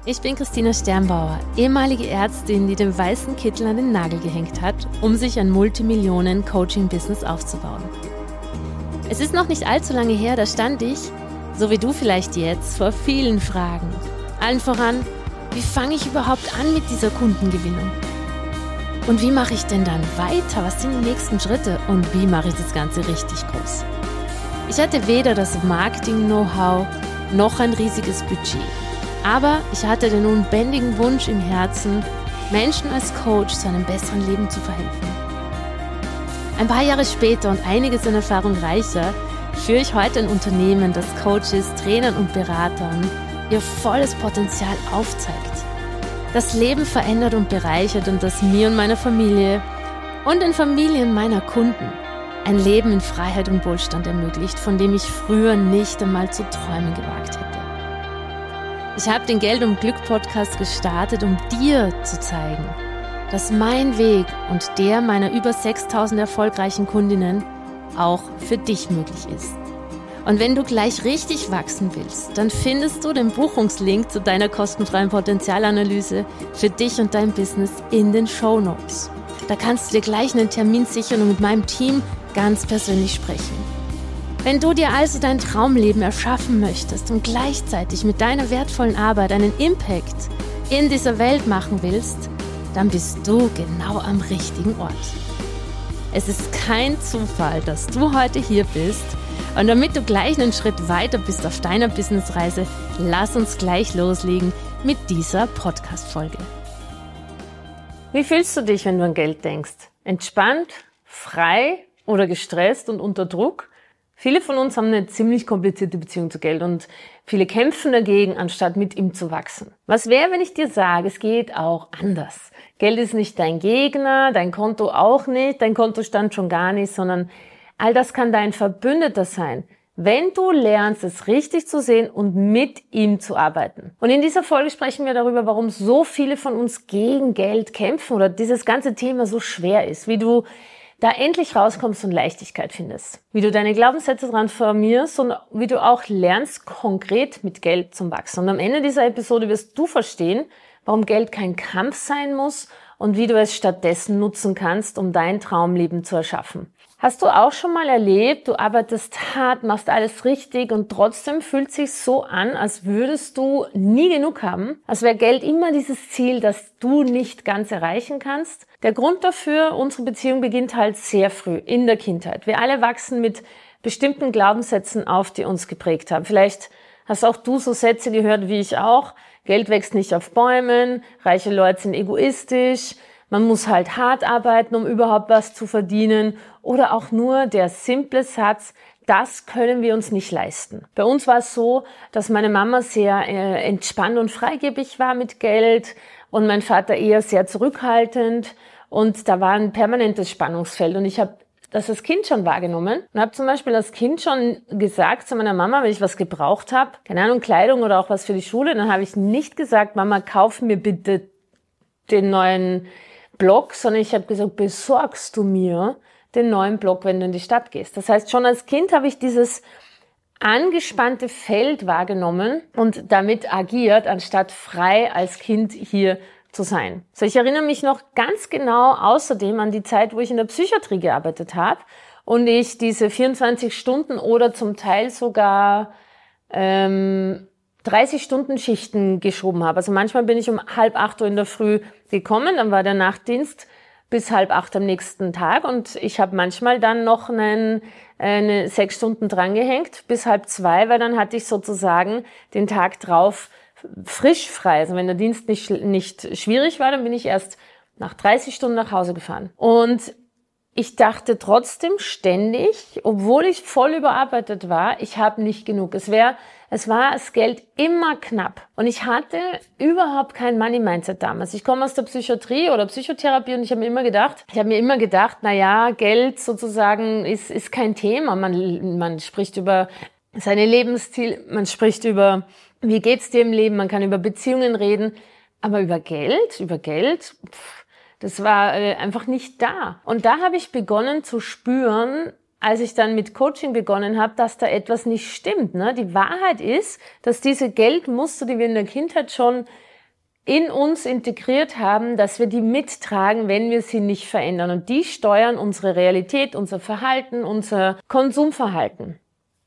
Ich bin Christina Sternbauer, ehemalige Ärztin, die den weißen Kittel an den Nagel gehängt hat, um sich ein Multimillionen-Coaching-Business aufzubauen. Es ist noch nicht allzu lange her, da stand ich, so wie du vielleicht jetzt, vor vielen Fragen. Allen voran, wie fange ich überhaupt an mit dieser Kundengewinnung? Und wie mache ich denn dann weiter? Was sind die nächsten Schritte? Und wie mache ich das Ganze richtig groß? Ich hatte weder das Marketing-Know-how noch ein riesiges Budget. Aber ich hatte den unbändigen Wunsch im Herzen, Menschen als Coach zu einem besseren Leben zu verhelfen. Ein paar Jahre später und einiges an Erfahrung reicher, führe ich heute ein Unternehmen, das Coaches, Trainern und Beratern ihr volles Potenzial aufzeigt, das Leben verändert und bereichert und das mir und meiner Familie und den Familien meiner Kunden ein Leben in Freiheit und Wohlstand ermöglicht, von dem ich früher nicht einmal zu träumen gewagt hätte. Ich habe den Geld und Glück Podcast gestartet, um dir zu zeigen, dass mein Weg und der meiner über 6.000 erfolgreichen Kundinnen auch für dich möglich ist. Und wenn du gleich richtig wachsen willst, dann findest du den Buchungslink zu deiner kostenfreien Potenzialanalyse für dich und dein Business in den Shownotes. Da kannst du dir gleich einen Termin sichern und mit meinem Team ganz persönlich sprechen. Wenn du dir also dein Traumleben erschaffen möchtest und gleichzeitig mit deiner wertvollen Arbeit einen Impact in dieser Welt machen willst, dann bist du genau am richtigen Ort. Es ist kein Zufall, dass du heute hier bist, und damit du gleich einen Schritt weiter bist auf deiner Businessreise, lass uns gleich loslegen mit dieser Podcast-Folge. Wie fühlst du dich, wenn du an Geld denkst? Entspannt, frei oder gestresst und unter Druck? Viele von uns haben eine ziemlich komplizierte Beziehung zu Geld und viele kämpfen dagegen, anstatt mit ihm zu wachsen. Was wäre, wenn ich dir sage, es geht auch anders? Geld ist nicht dein Gegner, dein Konto auch nicht, dein Kontostand schon gar nicht, sondern all das kann dein Verbündeter sein, wenn du lernst, es richtig zu sehen und mit ihm zu arbeiten. Und in dieser Folge sprechen wir darüber, warum so viele von uns gegen Geld kämpfen oder dieses ganze Thema so schwer ist, wie du da endlich rauskommst und Leichtigkeit findest, wie du deine Glaubenssätze transformierst und wie du auch lernst, konkret mit Geld zu wachsen. Und am Ende dieser Episode wirst du verstehen, warum Geld kein Kampf sein muss und wie du es stattdessen nutzen kannst, um dein Traumleben zu erschaffen. Hast du auch schon mal erlebt, du arbeitest hart, machst alles richtig und trotzdem fühlt es sich so an, als würdest du nie genug haben, als wäre Geld immer dieses Ziel, das du nicht ganz erreichen kannst? Der Grund dafür, unsere Beziehung beginnt halt sehr früh, in der Kindheit. Wir alle wachsen mit bestimmten Glaubenssätzen auf, die uns geprägt haben. Vielleicht hast auch du so Sätze gehört wie ich auch. Geld wächst nicht auf Bäumen, reiche Leute sind egoistisch, man muss halt hart arbeiten, um überhaupt was zu verdienen. Oder auch nur der simple Satz, das können wir uns nicht leisten. Bei uns war es so, dass meine Mama sehr entspannt und freigebig war mit Geld und mein Vater eher sehr zurückhaltend. Und da war ein permanentes Spannungsfeld. Und ich habe das als Kind schon wahrgenommen und habe zum Beispiel als Kind schon gesagt zu meiner Mama, wenn ich was gebraucht habe, keine Ahnung, Kleidung oder auch was für die Schule, dann habe ich nicht gesagt, Mama, kauf mir bitte den neuen Block, sondern ich habe gesagt, besorgst du mir den neuen Block, wenn du in die Stadt gehst. Das heißt, schon als Kind habe ich dieses angespannte Feld wahrgenommen und damit agiert, anstatt frei als Kind hier zu sein. So, ich erinnere mich noch ganz genau außerdem an die Zeit, wo ich in der Psychiatrie gearbeitet habe und ich diese 24 Stunden oder zum Teil sogar 30-Stunden-Schichten geschoben habe. Also manchmal bin ich um 7:30 Uhr in der Früh gekommen, dann war der Nachtdienst bis 7:30 am nächsten Tag und ich habe manchmal dann noch eine 6 Stunden drangehängt bis 1:30, weil dann hatte ich sozusagen den Tag drauf frisch frei. Also wenn der Dienst nicht schwierig war, dann bin ich erst nach 30 Stunden nach Hause gefahren. Und ich dachte trotzdem ständig, obwohl ich voll überarbeitet war, ich habe nicht genug. Es war das Geld immer knapp. Und ich hatte überhaupt kein Money-Mindset damals. Ich komme aus der Psychiatrie oder Psychotherapie und ich habe mir immer gedacht, na ja, Geld sozusagen ist kein Thema. Man spricht über seine Lebensziele, man spricht über, wie geht's dir im Leben, man kann über Beziehungen reden, aber über Geld, das war einfach nicht da. Und da habe ich begonnen zu spüren, als ich dann mit Coaching begonnen habe, dass da etwas nicht stimmt. Ne? Die Wahrheit ist, dass diese Geldmuster, die wir in der Kindheit schon in uns integriert haben, dass wir die mittragen, wenn wir sie nicht verändern. Und die steuern unsere Realität, unser Verhalten, unser Konsumverhalten.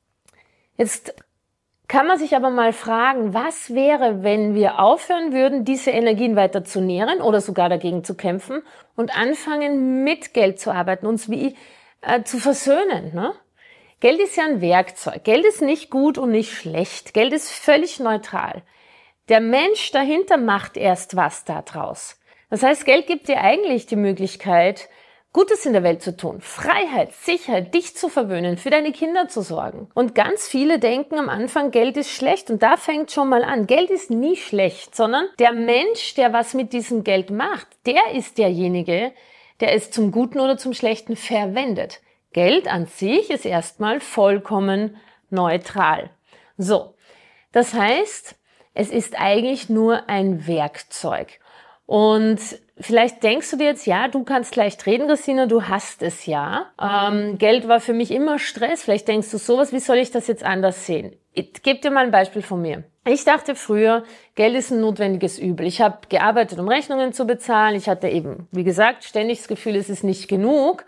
Jetzt kann man sich aber mal fragen, was wäre, wenn wir aufhören würden, diese Energien weiter zu nähren oder sogar dagegen zu kämpfen und anfangen, mit Geld zu arbeiten, uns wie zu versöhnen, ne? Geld ist ja ein Werkzeug. Geld ist nicht gut und nicht schlecht. Geld ist völlig neutral. Der Mensch dahinter macht erst was daraus. Das heißt, Geld gibt dir eigentlich die Möglichkeit, Gutes in der Welt zu tun, Freiheit, Sicherheit, dich zu verwöhnen, für deine Kinder zu sorgen. Und ganz viele denken am Anfang, Geld ist schlecht. Und da fängt schon mal an. Geld ist nie schlecht, sondern der Mensch, der was mit diesem Geld macht, der ist derjenige, der es zum Guten oder zum Schlechten verwendet. Geld an sich ist erstmal vollkommen neutral. So, das heißt, es ist eigentlich nur ein Werkzeug. Und vielleicht denkst du dir jetzt, ja, du kannst leicht reden, Christina, du hast es ja. Geld war für mich immer Stress. Vielleicht denkst du sowas, wie soll ich das jetzt anders sehen? Ich gebe dir mal ein Beispiel von mir. Ich dachte früher, Geld ist ein notwendiges Übel. Ich habe gearbeitet, um Rechnungen zu bezahlen. Ich hatte eben, wie gesagt, ständig das Gefühl, es ist nicht genug.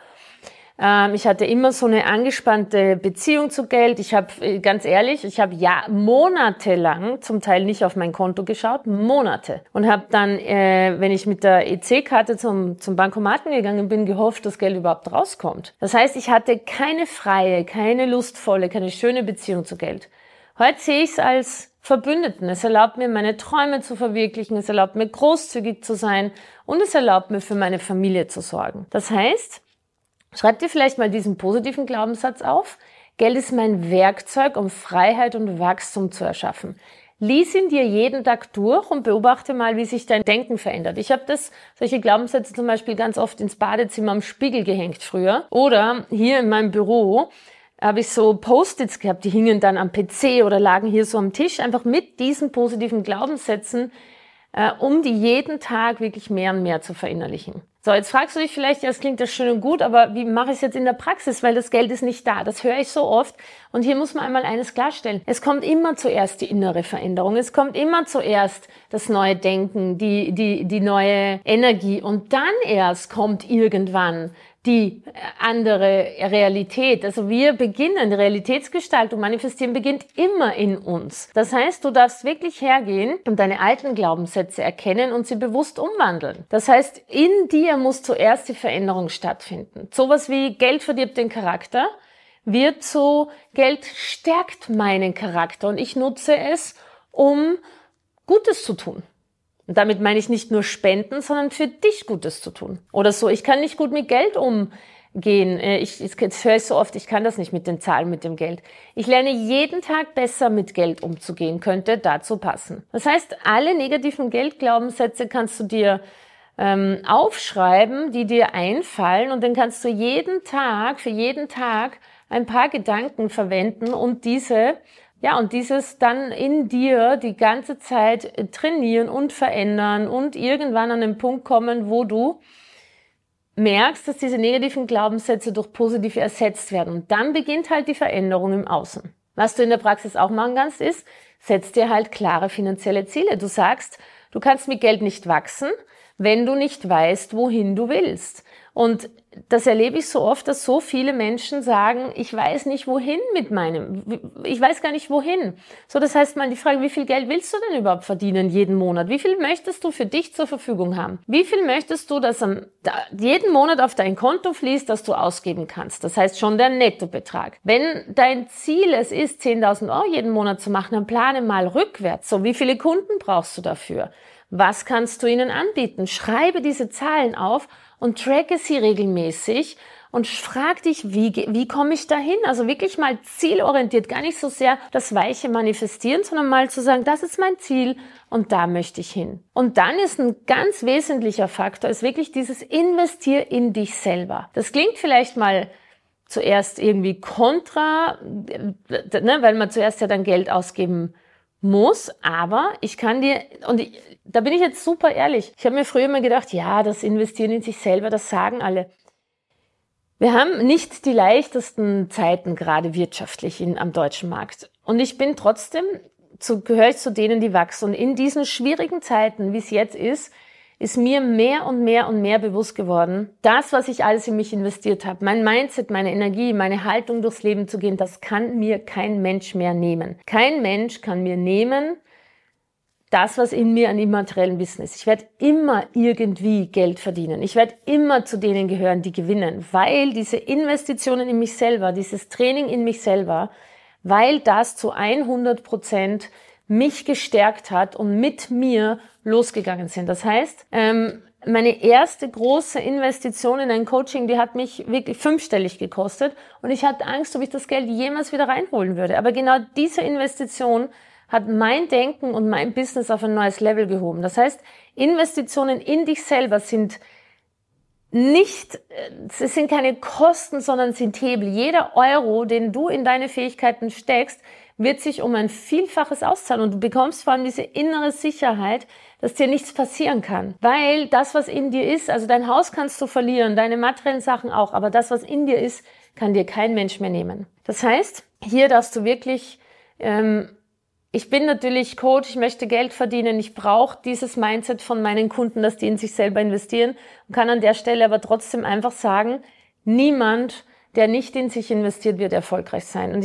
Ich hatte immer so eine angespannte Beziehung zu Geld. Ich habe, ganz ehrlich, monatelang zum Teil nicht auf mein Konto geschaut, Monate. Und habe dann, wenn ich mit der EC-Karte zum Bankomaten gegangen bin, gehofft, dass Geld überhaupt rauskommt. Das heißt, ich hatte keine freie, keine lustvolle, keine schöne Beziehung zu Geld. Heute sehe ich es als Verbündeten. Es erlaubt mir, meine Träume zu verwirklichen. Es erlaubt mir, großzügig zu sein. Und es erlaubt mir, für meine Familie zu sorgen. Das heißt, schreib dir vielleicht mal diesen positiven Glaubenssatz auf. Geld ist mein Werkzeug, um Freiheit und Wachstum zu erschaffen. Lies ihn dir jeden Tag durch und beobachte mal, wie sich dein Denken verändert. Ich habe solche Glaubenssätze zum Beispiel ganz oft ins Badezimmer am Spiegel gehängt früher. Oder hier in meinem Büro habe ich so Post-its gehabt, die hingen dann am PC oder lagen hier so am Tisch, einfach mit diesen positiven Glaubenssätzen, um die jeden Tag wirklich mehr und mehr zu verinnerlichen. So, jetzt fragst du dich vielleicht, ja, das klingt ja schön und gut, aber wie mache ich es jetzt in der Praxis? Weil das Geld ist nicht da. Das höre ich so oft. Und hier muss man einmal eines klarstellen. Es kommt immer zuerst die innere Veränderung. Es kommt immer zuerst das neue Denken, die neue Energie. Und dann erst kommt irgendwann die andere Realität. Also wir beginnen, Realitätsgestaltung, Manifestieren beginnt immer in uns. Das heißt, du darfst wirklich hergehen und deine alten Glaubenssätze erkennen und sie bewusst umwandeln. Das heißt, in dir muss zuerst die Veränderung stattfinden. Sowas wie Geld verdirbt den Charakter wird zu Geld stärkt meinen Charakter und ich nutze es, um Gutes zu tun. Und damit meine ich nicht nur spenden, sondern für dich Gutes zu tun. Oder so, ich kann nicht gut mit Geld umgehen. Das höre ich so oft, ich kann das nicht mit den Zahlen, mit dem Geld. Ich lerne jeden Tag besser mit Geld umzugehen, könnte dazu passen. Das heißt, alle negativen Geldglaubenssätze kannst du dir aufschreiben, die dir einfallen und dann kannst du für jeden Tag ein paar Gedanken verwenden und dieses dann in dir die ganze Zeit trainieren und verändern und irgendwann an den Punkt kommen, wo du merkst, dass diese negativen Glaubenssätze durch positive ersetzt werden. Und dann beginnt halt die Veränderung im Außen. Was du in der Praxis auch machen kannst, ist, setz dir halt klare finanzielle Ziele. Du sagst, du kannst mit Geld nicht wachsen, wenn du nicht weißt, wohin du willst. Und das erlebe ich so oft, dass so viele Menschen sagen, ich weiß nicht wohin ich weiß gar nicht wohin. So, das heißt mal die Frage, wie viel Geld willst du denn überhaupt verdienen jeden Monat? Wie viel möchtest du für dich zur Verfügung haben? Wie viel möchtest du, dass jeden Monat auf dein Konto fließt, das du ausgeben kannst? Das heißt schon der Nettobetrag. Wenn dein Ziel es ist, 10.000 Euro jeden Monat zu machen, dann plane mal rückwärts. So, wie viele Kunden brauchst du dafür? Was kannst du ihnen anbieten? Schreibe diese Zahlen auf und tracke sie regelmäßig und frag dich, wie komme ich dahin? Also wirklich mal zielorientiert, gar nicht so sehr das weiche Manifestieren, sondern mal zu sagen, das ist mein Ziel und da möchte ich hin. Und dann ist ein ganz wesentlicher Faktor, ist wirklich dieses Investier in dich selber. Das klingt vielleicht mal zuerst irgendwie kontra, weil man zuerst ja dann Geld ausgeben muss, aber ich kann dir, da bin ich jetzt super ehrlich, ich habe mir früher immer gedacht, ja, das Investieren in sich selber, das sagen alle. Wir haben nicht die leichtesten Zeiten gerade wirtschaftlich am deutschen Markt. Und ich bin trotzdem gehöre ich zu denen, die wachsen. Und in diesen schwierigen Zeiten, wie es jetzt ist mir mehr und mehr und mehr bewusst geworden, das, was ich alles in mich investiert habe, mein Mindset, meine Energie, meine Haltung durchs Leben zu gehen, das kann mir kein Mensch mehr nehmen. Kein Mensch kann mir nehmen, das, was in mir an immateriellem Wissen ist. Ich werde immer irgendwie Geld verdienen. Ich werde immer zu denen gehören, die gewinnen, weil diese Investitionen in mich selber, dieses Training in mich selber, weil das zu 100% mich gestärkt hat und mit mir losgegangen sind. Das heißt, meine erste große Investition in ein Coaching, die hat mich wirklich 5-stellig gekostet und ich hatte Angst, ob ich das Geld jemals wieder reinholen würde. Aber genau diese Investition hat mein Denken und mein Business auf ein neues Level gehoben. Das heißt, Investitionen in dich selber sind keine Kosten, sondern sind Hebel. Jeder Euro, den du in deine Fähigkeiten steckst, wird sich um ein Vielfaches auszahlen und du bekommst vor allem diese innere Sicherheit, dass dir nichts passieren kann. Weil das, was in dir ist, also dein Haus kannst du verlieren, deine materiellen Sachen auch, aber das, was in dir ist, kann dir kein Mensch mehr nehmen. Das heißt, hier darfst du wirklich, ich bin natürlich Coach, ich möchte Geld verdienen, ich brauche dieses Mindset von meinen Kunden, dass die in sich selber investieren und kann an der Stelle aber trotzdem einfach sagen, niemand, der nicht in sich investiert, wird erfolgreich sein. Und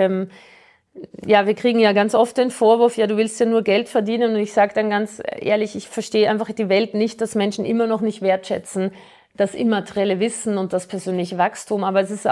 wir kriegen ja ganz oft den Vorwurf, ja, du willst ja nur Geld verdienen und ich sage dann ganz ehrlich, ich verstehe einfach die Welt nicht, dass Menschen immer noch nicht wertschätzen, das immaterielle Wissen und das persönliche Wachstum, aber es ist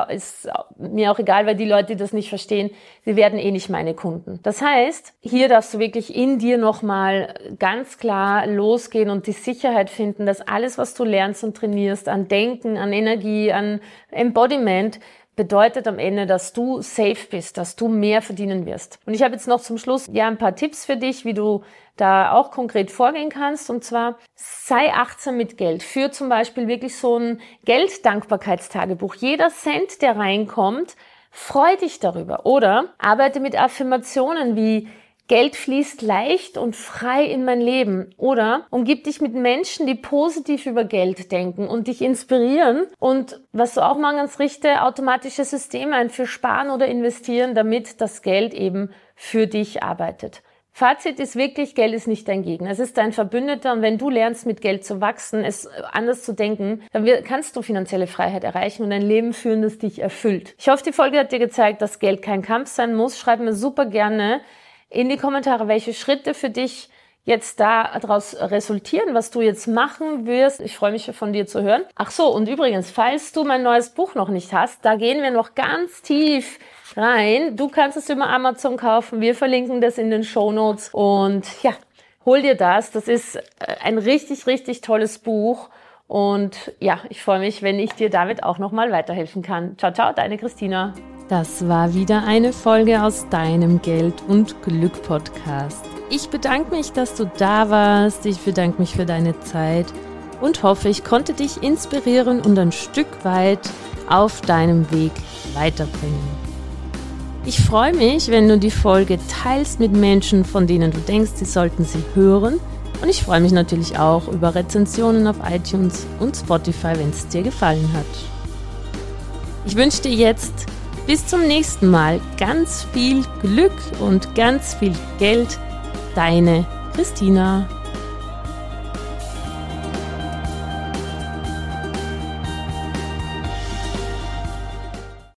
mir auch egal, weil die Leute, die das nicht verstehen, sie werden eh nicht meine Kunden. Das heißt, hier darfst du wirklich in dir nochmal ganz klar losgehen und die Sicherheit finden, dass alles, was du lernst und trainierst, an Denken, an Energie, an Embodiment, bedeutet am Ende, dass du safe bist, dass du mehr verdienen wirst. Und ich habe jetzt noch zum Schluss ein paar Tipps für dich, wie du da auch konkret vorgehen kannst. Und zwar, sei achtsam mit Geld. Führ zum Beispiel wirklich so ein Gelddankbarkeitstagebuch. Jeder Cent, der reinkommt, freu dich darüber. Oder arbeite mit Affirmationen wie Geld fließt leicht und frei in mein Leben. Oder umgib dich mit Menschen, die positiv über Geld denken und dich inspirieren. Und was du auch machen kannst, richte automatische Systeme ein für Sparen oder Investieren, damit das Geld eben für dich arbeitet. Fazit ist wirklich, Geld ist nicht dein Gegner. Es ist dein Verbündeter und wenn du lernst, mit Geld zu wachsen, es anders zu denken, dann kannst du finanzielle Freiheit erreichen und ein Leben führen, das dich erfüllt. Ich hoffe, die Folge hat dir gezeigt, dass Geld kein Kampf sein muss. Schreib mir super gerne in die Kommentare, welche Schritte für dich jetzt daraus resultieren, was du jetzt machen wirst. Ich freue mich von dir zu hören. Ach so, und übrigens, falls du mein neues Buch noch nicht hast, da gehen wir noch ganz tief rein. Du kannst es über Amazon kaufen. Wir verlinken das in den Shownotes. Und ja, hol dir das. Das ist ein richtig, richtig tolles Buch. Und ja, ich freue mich, wenn ich dir damit auch nochmal weiterhelfen kann. Ciao, ciao, deine Christina. Das war wieder eine Folge aus deinem Geld- und Glück-Podcast. Ich bedanke mich, dass du da warst. Ich bedanke mich für deine Zeit und hoffe, ich konnte dich inspirieren und ein Stück weit auf deinem Weg weiterbringen. Ich freue mich, wenn du die Folge teilst mit Menschen, von denen du denkst, sie sollten sie hören. Und ich freue mich natürlich auch über Rezensionen auf iTunes und Spotify, wenn es dir gefallen hat. Ich wünsche dir jetzt bis zum nächsten Mal ganz viel Glück und ganz viel Geld. Deine Christina.